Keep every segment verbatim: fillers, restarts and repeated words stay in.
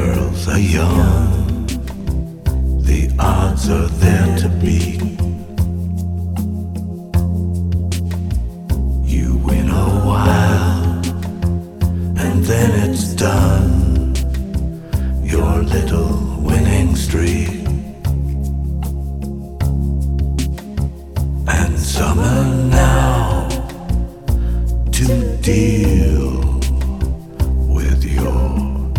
girls are young, the odds are there to beat. You win a while, and then it's done, your little winning streak. And summer now to deal with your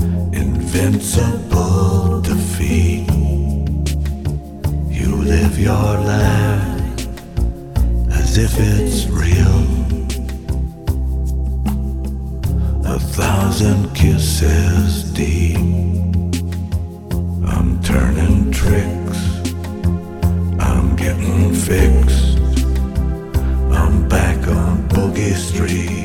invincible defeat. You live your life as if it's real. A thousand kisses deep. I'm turning tricks, I'm getting fixed, I'm back on Boogie Street.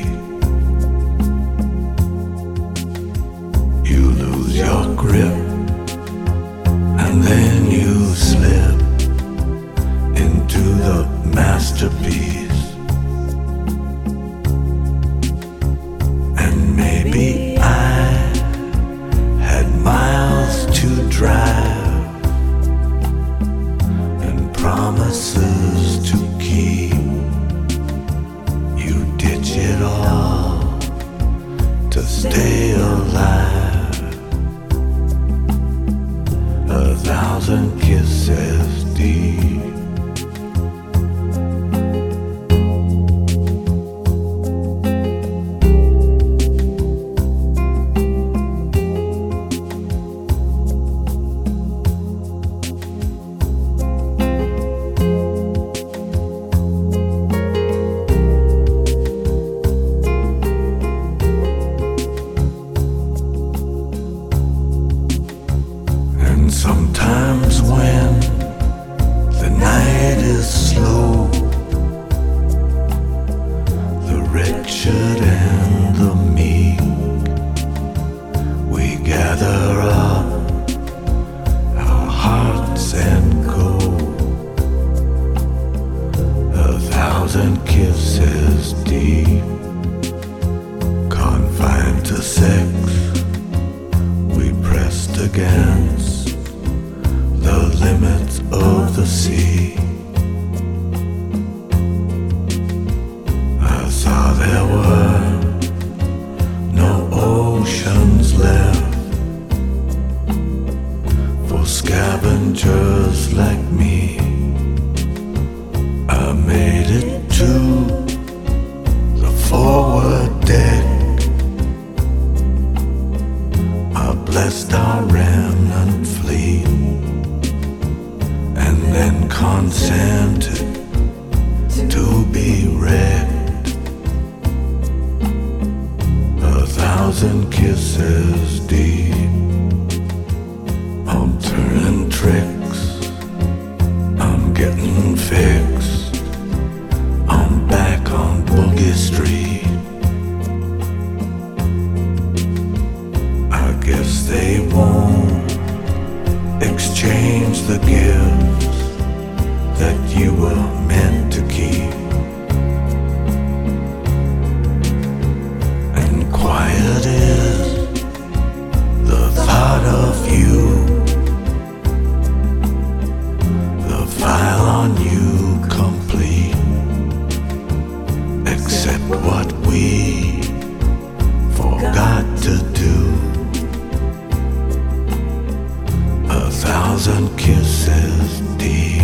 You lose your grip, and then you slip into the masterpiece. And maybe I had miles to drive and promises to keep. You ditch it all to stay alive. A thousand kisses deep. Sometimes when the night is slow, the wretched and the meek, we gather up our hearts and go. A thousand kisses deep, confined to sex, we pressed against the limits of the sea. I saw there were no oceans left for scavengers like me. I made it to the forward deck. I blessed our remnant fleet, and then consented to be wrecked. A thousand kisses deep. I'm turning tricks, I'm getting fixed, I'm back on Boogie Street. I guess they won't exchange the gifts that you were meant to keep. And quiet is the thought of you, the file on you complete, except what we forgot to do. A thousand kisses deep.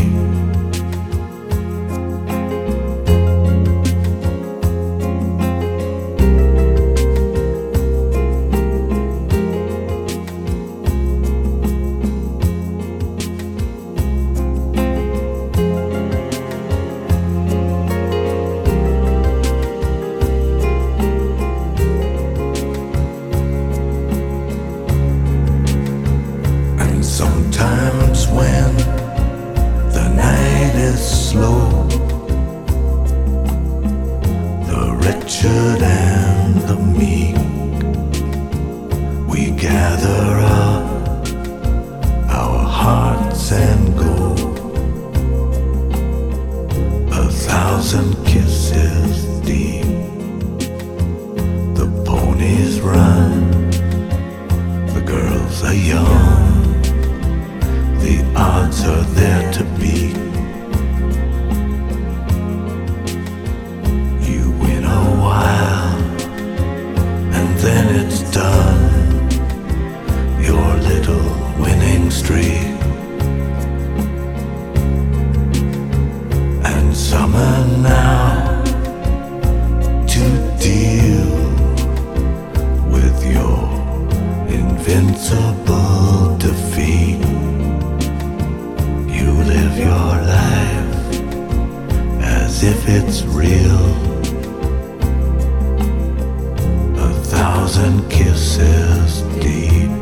Sometimes when the night is slow, the wretched and the meek, we gather up our hearts and go. A thousand kisses deep, the ponies run, the girls girls are young, the odds are there to beat. You win a while, and then it's done, your little winning streak. And summer now to deal with your invincible defeat. You live your life as if it's real. A thousand kisses deep.